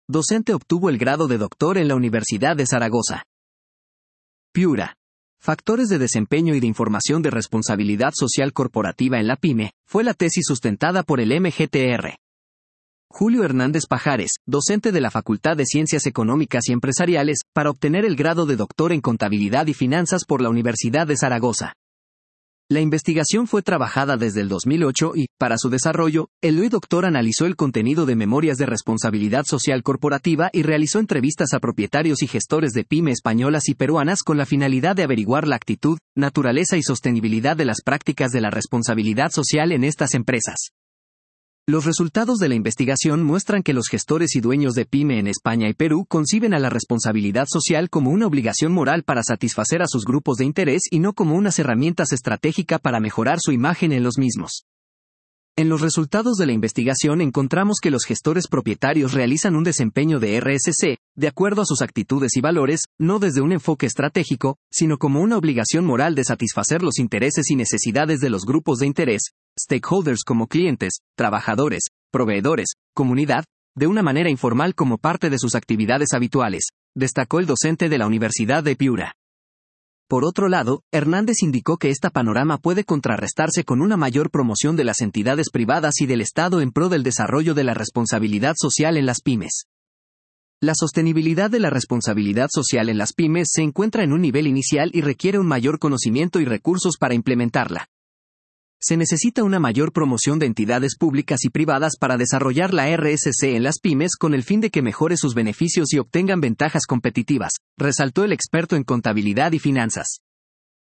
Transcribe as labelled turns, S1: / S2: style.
S1: docente obtuvo el grado de doctor en la Universidad de Zaragoza. Piura. Factores de desempeño y de información de responsabilidad social corporativa en la PYME, fue la tesis sustentada por el MGTR. Julio Hernández Pajares, docente de la Facultad de Ciencias Económicas y Empresariales, para obtener el grado de doctor en Contabilidad y Finanzas por la Universidad de Zaragoza. La investigación fue trabajada desde el 2008 y, para su desarrollo, el hoy doctor analizó el contenido de memorias de responsabilidad social corporativa y realizó entrevistas a propietarios y gestores de PYME españolas y peruanas con la finalidad de averiguar la actitud, naturaleza y sostenibilidad de las prácticas de la responsabilidad social en estas empresas. Los resultados de la investigación muestran que los gestores y dueños de PYME en España y Perú conciben a la responsabilidad social como una obligación moral para satisfacer a sus grupos de interés y no como unas herramientas estratégicas para mejorar su imagen en los mismos. En los resultados de la investigación encontramos que los gestores propietarios realizan un desempeño de RSC, de acuerdo a sus actitudes y valores, no desde un enfoque estratégico, sino como una obligación moral de satisfacer los intereses y necesidades de los grupos de interés, stakeholders como clientes, trabajadores, proveedores, comunidad, de una manera informal como parte de sus actividades habituales, destacó el docente de la Universidad de Piura. Por otro lado, Hernández indicó que este panorama puede contrarrestarse con una mayor promoción de las entidades privadas y del Estado en pro del desarrollo de la responsabilidad social en las pymes. La sostenibilidad de la responsabilidad social en las pymes se encuentra en un nivel inicial y requiere un mayor conocimiento y recursos para implementarla. Se necesita una mayor promoción de entidades públicas y privadas para desarrollar la RSC en las pymes con el fin de que mejore sus beneficios y obtengan ventajas competitivas, resaltó el experto en contabilidad y finanzas.